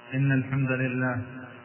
إن الحمد لله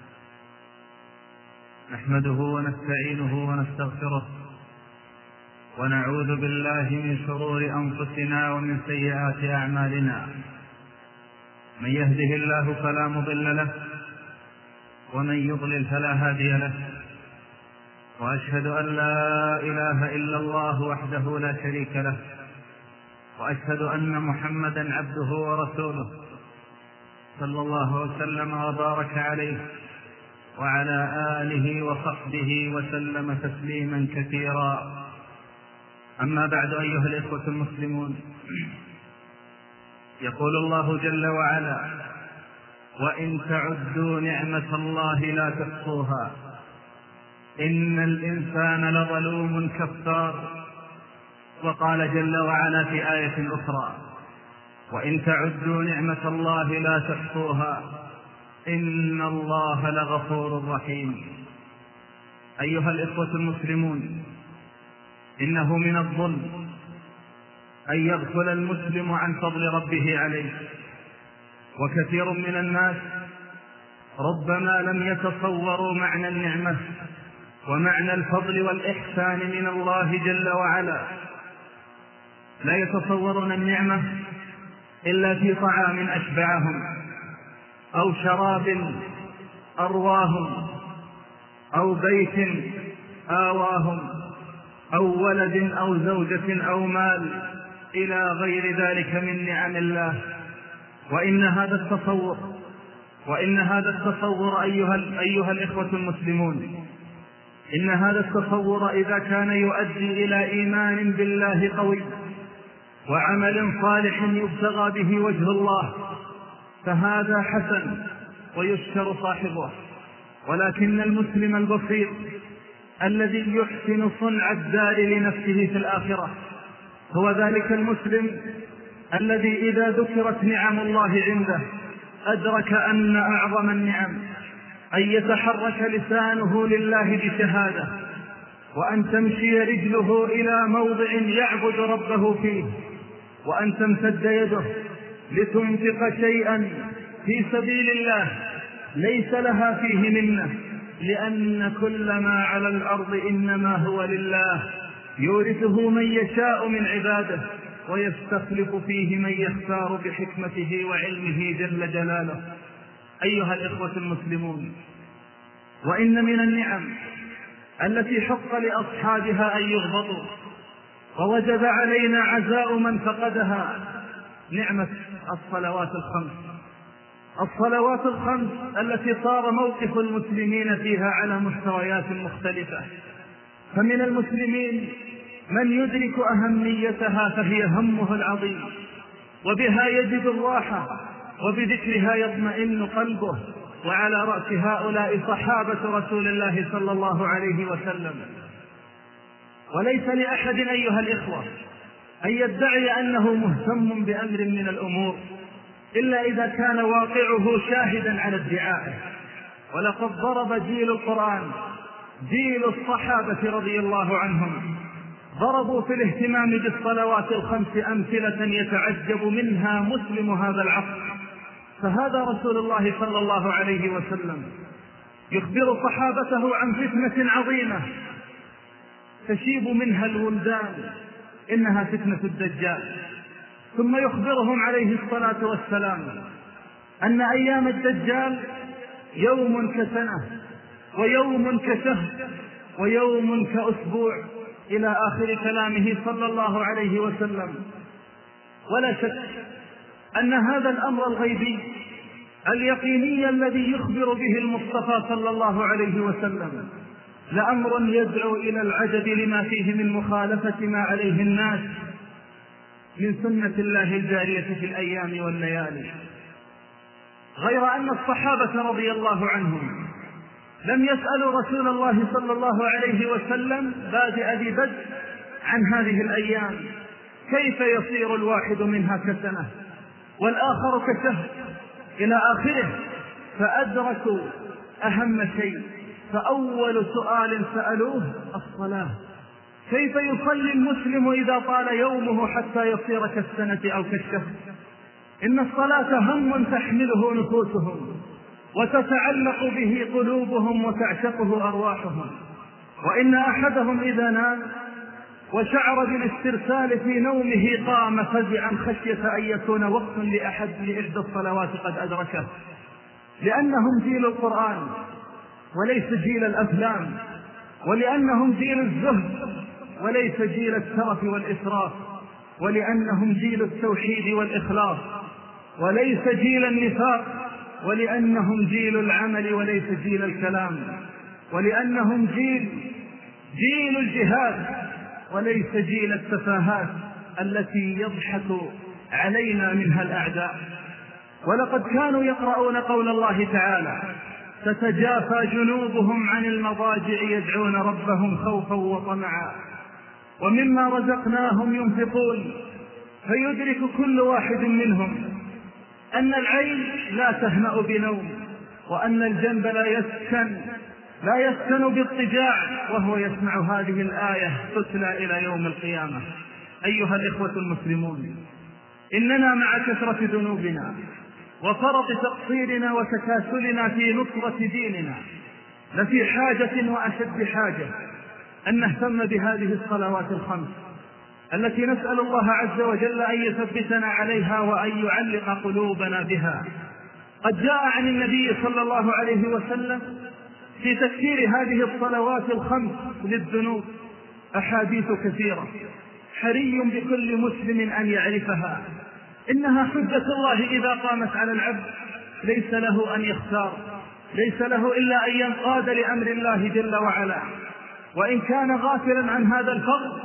نحمده ونستعينه ونستغفره ونعوذ بالله من شرور أنفسنا ومن سيئات أعمالنا. من يهده الله فلا مضل له ومن يضلل فلا هادي له، وأشهد أن لا إله إلا الله وحده لا شريك له، وأشهد أن محمدا عبده ورسوله صلى الله وسلم وبارك عليه وعلى آله وصحبه وسلم تسليما كثيرا. أما بعد، أيها الإخوة المسلمون، يقول الله جل وعلا: وإن تعدوا نعمة الله لا تحصوها إن الإنسان لظلوم كفار. وقال جل وعلا في آية أخرى: وإن تعدوا نعمة الله لا تحصوها إن الله لغفور رحيم. أيها الإخوة المسلمون، إنه من الظلم أن يغفل المسلم عن فضل ربه عليه، وكثير من الناس ربما لم يتصوروا معنى النعمة ومعنى الفضل والإحسان من الله جل وعلا. لا يتصورون النعمة إلا في طعام أشبعهم، أو شراب أرواهم، أو بيت آواهم، أو ولد أو زوجة أو مال إلى غير ذلك من نعم الله. وإن هذا التصور أيها الإخوة المسلمون، إن هذا التصور إذا كان يؤدي إلى إيمان بالله قوي وعمل صالح يبتغى به وجه الله فهذا حسن ويشكر صاحبه. ولكن المسلم البصير الذي يحسن صنع الدار لنفسه في الآخرة هو ذلك المسلم الذي إذا ذكرت نعم الله عنده أدرك أن أعظم النعم أن يتحرك لسانه لله بشهادة، وأن تمشي رجله إلى موضع يعبد ربه فيه، وأن تمتد يده لتنفق شيئا في سبيل الله ليس لها فيه منة، لأن كل ما على الأرض إنما هو لله يورثه من يشاء من عباده ويستخلف فيه من يختار بحكمته وعلمه جل جلاله. أيها الإخوة المسلمون، وإن من النعم التي حق لأصحابها أن يغبطوا ووجب علينا عزاء من فقدها نعمة الصلوات الخمس التي صار موقف المسلمين فيها على مستويات مختلفة. فمن المسلمين من يدرك أهميتها فهي همه العظيم، وبها يجد الراحة، وبذكرها يطمئن قلبه، وعلى رأس هؤلاء صحابة رسول الله صلى الله عليه وسلم. وليس لأحد أيها الإخوة أن يدعي أنه مهتم بأمر من الأمور إلا إذا كان واقعه شاهدا على ادعائه. ولقد ضرب جيل القرآن، جيل الصحابة رضي الله عنهم، ضربوا في الاهتمام بالصلوات الخمس أمثلة يتعجب منها مسلم هذا العصر. فهذا رسول الله صلى الله عليه وسلم يخبر صحابته عن فتنة عظيمة تشيب منها الولدان، إنها فتنة الدجال. ثم يخبرهم عليه الصلاة والسلام أن أيام الدجال يوم كسنة، ويوم كشهر، ويوم كأسبوع، إلى آخر كلامه صلى الله عليه وسلم. ولا شك أن هذا الأمر الغيبي اليقيني الذي يخبر به المصطفى صلى الله عليه وسلم لأمر يدعو إلى العجب لما فيه من مخالفة ما عليه الناس من سنة الله الجارية في الأيام والليالي. غير أن الصحابة رضي الله عنهم لم يسألوا رسول الله صلى الله عليه وسلم بادئ ببدء عن هذه الأيام، كيف يصير الواحد منها كسنة والآخر كشهر إلى آخره، فأدركوا أهم شيء. فأول سؤال سألوه الصلاة: كيف يصلي المسلم إذا طال يومه حتى يصير كالسنة أو كالشهر؟ إن الصلاة هم تحمله نفوسهم، وتتعلق به قلوبهم وتعشقه أرواحهم. وإن أحدهم إذا نام وشعر بالاسترسال في نومه قام فزعا خشية أن يكون وقت لإحدى الصلوات قد أدركه، لأنهم جيل القرآن وليس جيل الأفلام، ولأنهم جيل الزهد وليس جيل الترف والإسراف، ولأنهم جيل التوحيد والإخلاص وليس جيل النفاق، ولأنهم جيل العمل وليس جيل الكلام، ولأنهم جيل الجهاد وليس جيل التفاهات التي يضحك علينا منها الأعداء. ولقد كانوا يقرؤون قول الله تعالى: تتجافى جنوبهم عن المضاجع يدعون ربهم خوفا وطمعا ومما رزقناهم ينفقون. فيدرك كل واحد منهم أن العين لا تهنأ بنوم، وأن الجنب لا يسكن باضطجاع وهو يسمع هذه الآية تتلى إلى يوم القيامة. أيها الإخوة المسلمون، إننا مع كثرة ذنوبنا وفرط تقصيرنا وتكاسلنا في نصرة ديننا لفي حاجة وأشد حاجة أن نهتم بهذه الصلوات الخمس التي نسأل الله عز وجل أن يثبتنا عليها وأن يعلق قلوبنا بها. قد جاء عن النبي صلى الله عليه وسلم في تكثير هذه الصلوات الخمس للذنوب أحاديث كثيرة حري بكل مسلم أن يعرفها. إنها حجة الله إذا قامت على العبد، ليس له أن يختار، ليس له إلا أن ينقاد لأمر الله جل وعلا. وإن كان غافلا عن هذا الفضل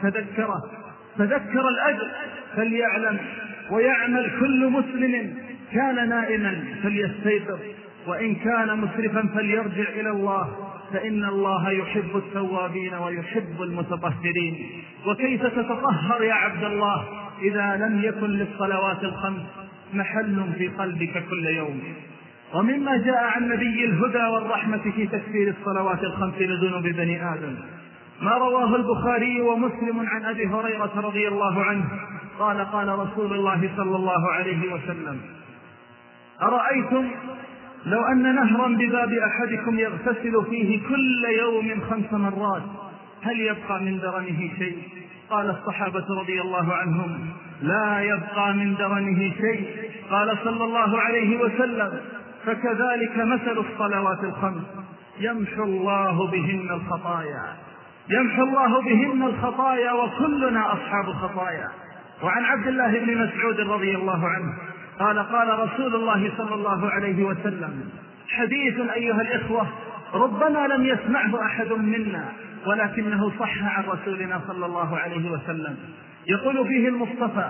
فذكر الأجر فليعلم ويعمل كل مسلم. كان نائما فليستيقظ، وإن كان مسرفا فليرجع إلى الله، فإن الله يحب التوابين ويحب المتطهرين. وكيف تتطهر يا عبد الله إذا لم يكن للصلوات الخمس محل في قلبك كل يوم؟ ومما جاء عن نبي الهدى والرحمة في تكفير الصلوات الخمس لذنوب بني آدم ما رواه البخاري ومسلم عن أبي هريرة رضي الله عنه قال: قال رسول الله صلى الله عليه وسلم: أرأيتم لو أن نهرا بباب أحدكم يغتسل فيه كل يوم 5 مرات هل يبقى من درنه شيء؟ قال الصحابة رضي الله عنهم: لا يبقى من درنه شيء. قال صلى الله عليه وسلم: فكذلك مثل الصلوات الخمس يمحو الله بهن الخطايا وكلنا أصحاب خطايا. وعن عبد الله بن مسعود رضي الله عنه قال: قال رسول الله صلى الله عليه وسلم: حديث أيها الإخوة ربما لم يسمعه أحد منا ولكنه صح عن رسولنا صلى الله عليه وسلم. يقول فيه المصطفى: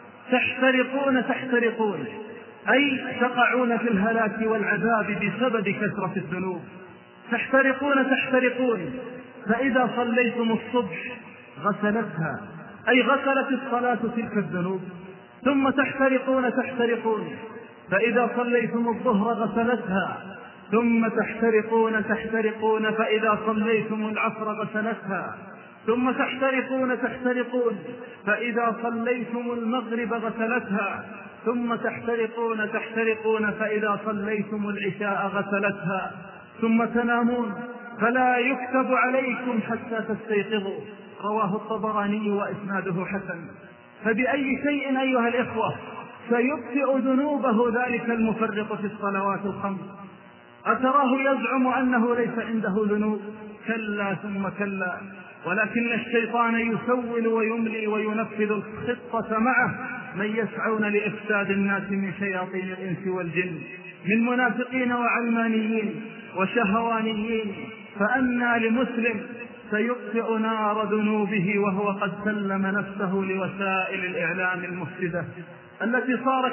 تحترقون أي تقعون في الهلاك والعذاب بسبب كثرة الذنوب. تحترقون فإذا صليتم الصبح غسلتها، أي غسلت الصلاة تلك الذنوب. ثم تحترقون فإذا صليتم الظهر غسلتها. ثم تحترقون فإذا صليتم العصر غسلتها. ثم تحترقون فإذا صليتم المغرب غسلتها. ثم تحترقون فإذا صليتم العشاء غسلتها. ثم تنامون فلا يكتب عليكم حتى تستيقظوا. رواه الطبراني وإسناده حسن. فبأي شيء أيها الإخوة سيطفئ ذنوبه ذلك المفرط في الصلوات الخمس؟ أتراه يزعم أنه ليس عنده ذنوب؟ كلا ثم كلا، ولكن الشيطان يسول ويملي وينفذ الخطة معه من يسعون لإفساد الناس من شياطين الإنس والجن، من منافقين وعلمانيين وشهوانيين. فأنى لمسلم سيطفئ نار ذنوبه وهو قد سلم نفسه لوسائل الإعلام المفسدة التي صار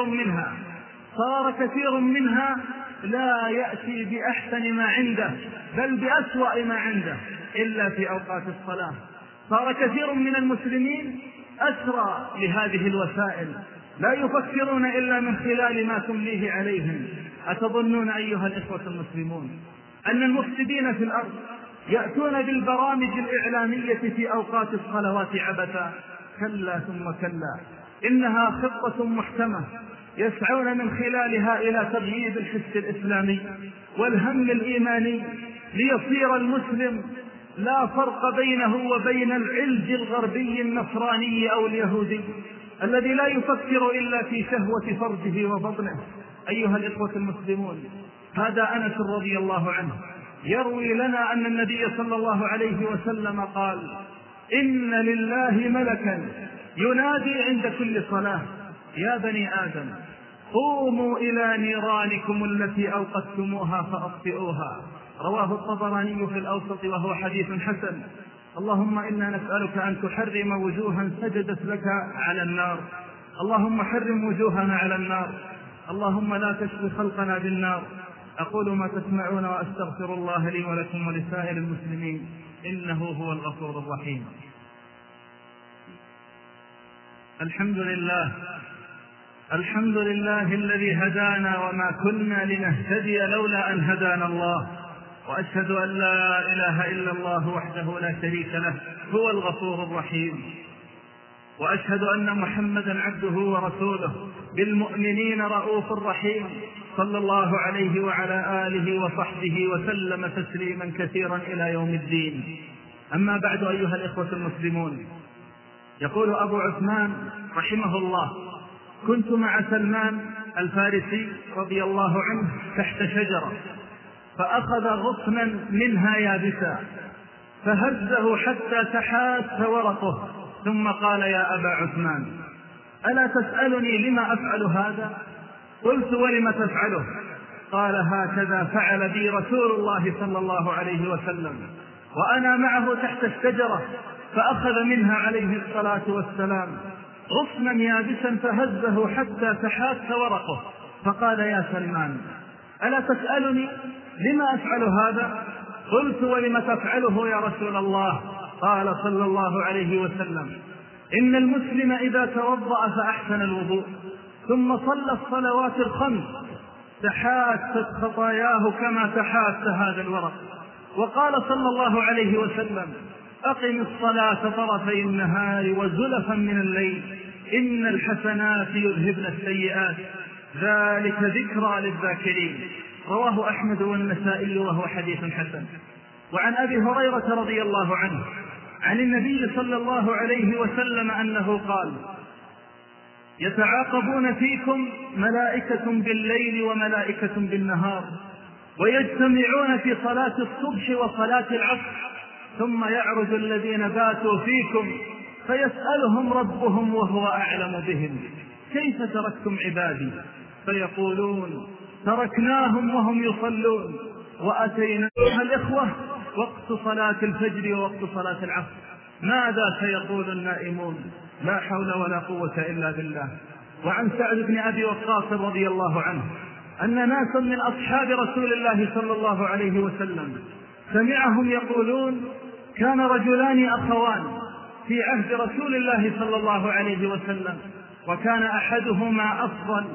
كثير منها لا يأتي بأحسن ما عنده بل بأسوأ ما عنده إلا في أوقات الصلاة. صار كثير من المسلمين أسرى لهذه الوسائل، لا يفكرون إلا من خلال ما تمليه عليهم. أتظنون أيها الإخوة المسلمون أن المفسدين في الأرض يأتون بالبرامج الإعلامية في أوقات الصلوات عبثا؟ كلا ثم كلا، إنها خطة محكمة يسعون من خلالها إلى تغييب الحس الإسلامي والهم الإيماني، ليصير المسلم لا فرق بينه وبين العلج الغربي النصراني أو اليهودي الذي لا يفكر إلا في شهوة فرجه وبطنه. أيها الإخوة المسلمون، هذا أنس رضي الله عنه يروي لنا أن النبي صلى الله عليه وسلم قال: إن لله ملكا ينادي عند كل صلاة: يا بني آدم قوموا إلى نيرانكم التي أوقدتموها فأطفئوها. رواه الطبراني في الأوسط وهو حديث حسن. اللهم إنا نسألك أن تحرم وجوها سجدت لك على النار، اللهم حرم وجوهنا على النار، اللهم لا تشفي خلقنا بالنار. أقول ما تسمعون وأستغفر الله لي ولكم ولسائر المسلمين، إنه هو الغفور الرحيم. الحمد لله، الحمد لله الذي هدانا وما كنا لنهتدي لولا أن هدانا الله، وأشهد أن لا إله إلا الله وحده لا شريك له هو الغفور الرحيم، وأشهد أن محمدا عبده ورسوله بالمؤمنين رؤوف رحيم، صلى الله عليه وعلى آله وصحبه وسلم تسليما كثيرا إلى يوم الدين. أما بعد، أيها الإخوة المسلمون، يقول أبو عثمان رحمه الله: كنت مع سلمان الفارسي رضي الله عنه تحت شجرة، فأخذ غصنا منها يابسا فهزه حتى تحاس ورقه، ثم قال: يا أبا عثمان، ألا تسألني لما أفعل هذا؟ قلت: ولم تفعله؟ قال: هكذا فعل بي رسول الله صلى الله عليه وسلم وأنا معه تحت الشجرة، فأخذ منها عليه الصلاة والسلام غصنا يابسا فهزه حتى تحاس ورقه، فقال: يا سلمان، ألا تسألني لما أفعل هذا؟ قلت: ولم تفعله يا رسول الله؟ قال صلى الله عليه وسلم: إن المسلم إذا توضأ فأحسن الوضوء ثم صلى الصلوات الخمس تحاست خطاياه كما تحاس هذا الورق. وقال صلى الله عليه وسلم: أقم الصلاة طرفي النهار وزلفا من الليل، إن الحسنات يذهبن السيئات، ذلك ذكرى للذاكرين. رواه أحمد والنسائي وهو حديث حسن. وعن أبي هريرة رضي الله عنه عن النبي صلى الله عليه وسلم أنه قال: يتعاقبون فيكم ملائكة بالليل وملائكة بالنهار، ويجتمعون في صلاة الصبح وصلاة العصر، ثم يعرج الذين باتوا فيكم فيسألهم ربهم وهو أعلم بهم: كيف تركتم عبادي؟ فيقولون: تركناهم وهم يصلون وأتينا. الإخوة، وقت صلاة الفجر ووقت صلاة العصر، ماذا سيقول النائمون؟ لا حول ولا قوة إلا بالله. وعن سعد بن أبي وقاص رضي الله عنه أن ناسا من أصحاب رسول الله صلى الله عليه وسلم سمعهم يقولون: كان رجلان أخوان في عهد رسول الله صلى الله عليه وسلم، وكان أحدهما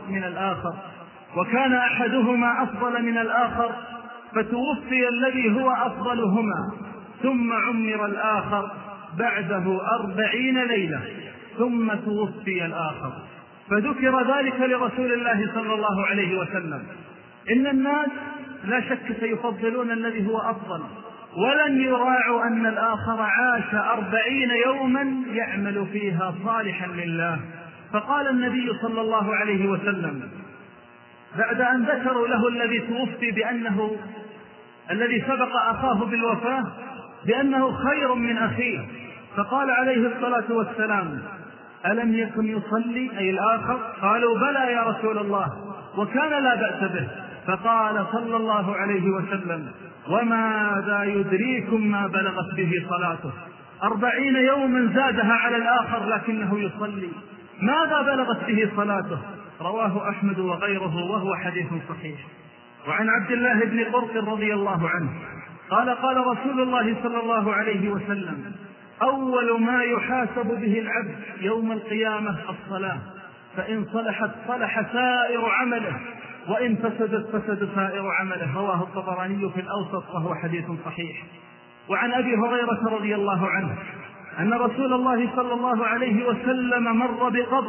أفضل من الآخر، فتوفي الذي هو أفضلهما، ثم عمر الآخر بعده 40 ليلة، ثم توفي الآخر. فذكر ذلك لرسول الله صلى الله عليه وسلم. إن الناس لا شك سيفضلون الذي هو أفضل، ولن يراعوا أن الآخر عاش 40 يوما يعمل فيها صالحا لله. فقال النبي صلى الله عليه وسلم بعد أن ذكروا له الذي توفي بأنه الذي سبق أخاه بالوفاة بأنه خير من أخيه، فقال عليه الصلاة والسلام: ألم يكن يصلي أي الآخر؟ قالوا: بلى يا رسول الله، وكان لا بأس به. فقال صلى الله عليه وسلم: وماذا يدريكم ما بلغت به صلاته؟ 40 يوما زادها على الآخر لكنه يصلي، ماذا بلغت به صلاته؟ رواه أحمد وغيره وهو حديث صحيح. وعن عبد الله بن قرط رضي الله عنه قال: قال رسول الله صلى الله عليه وسلم: أول ما يحاسب به العبد يوم القيامة الصلاة، فإن صلحت صلح سائر عمله، وإن فسدت فسد سائر عمله. رواه الطبراني في الأوسط وهو حديث صحيح. وعن أبي هريرة رضي الله عنه أن رسول الله صلى الله عليه وسلم مر بقبر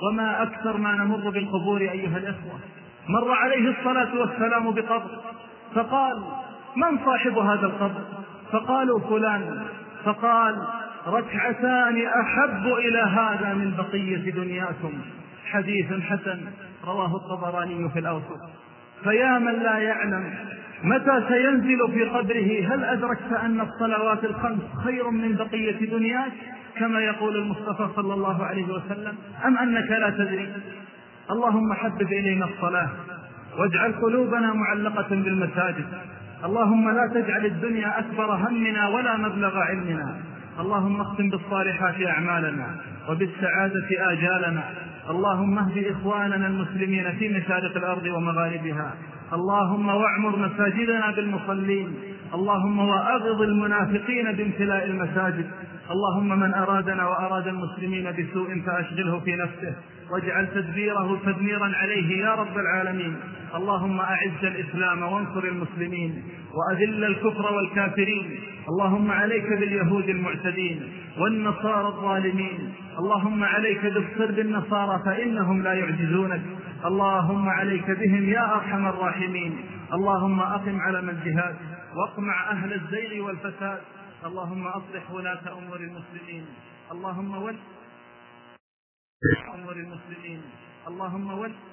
وما أكثر ما نمر بالقبور أيها الإخوة. مر عليه الصلاة والسلام بقبر فقال: من صاحب هذا القبر؟ فقالوا: فلان. فقال: ركعتان أحب إلى هذا من بقية دنياكم. حديث حسن رواه الطبراني في الأوسط. فيا من لا يعلم متى سينزل في قبره، هل أدركت أن الصلوات الخمس خير من بقية دنياك كما يقول المصطفى صلى الله عليه وسلم، أم أنك لا تدري؟ اللهم حبب إلينا الصلاة واجعل قلوبنا معلقة بالمساجد. اللهم لا تجعل الدنيا أكبر همنا ولا مبلغ علمنا. اللهم اختم بالصالحات أعمالنا وبالسعادة آجالنا. اللهم اهد إخواننا المسلمين في مشارق الأرض ومغاربها. اللهم واعمر مساجدنا بالمصلين. اللهم وأغض المنافقين بامتلاء المساجد. اللهم من أرادنا وأراد المسلمين بسوء فأشغله في نفسه واجعل تدبيره تدميرا عليه يا رب العالمين. اللهم أعز الإسلام وانصر المسلمين وأذل الكفر والكافرين. اللهم عليك باليهود المعتدين والنصارى الظالمين. اللهم عليك بالصرب النصارى فإنهم لا يعجزونك. اللهم عليك بهم يا أرحم الراحمين. اللهم أقم علم الجهاد واقمع أهل الزيغ والفساد. اللهم أصلح ولاة أمور المسلمين. اللهم ول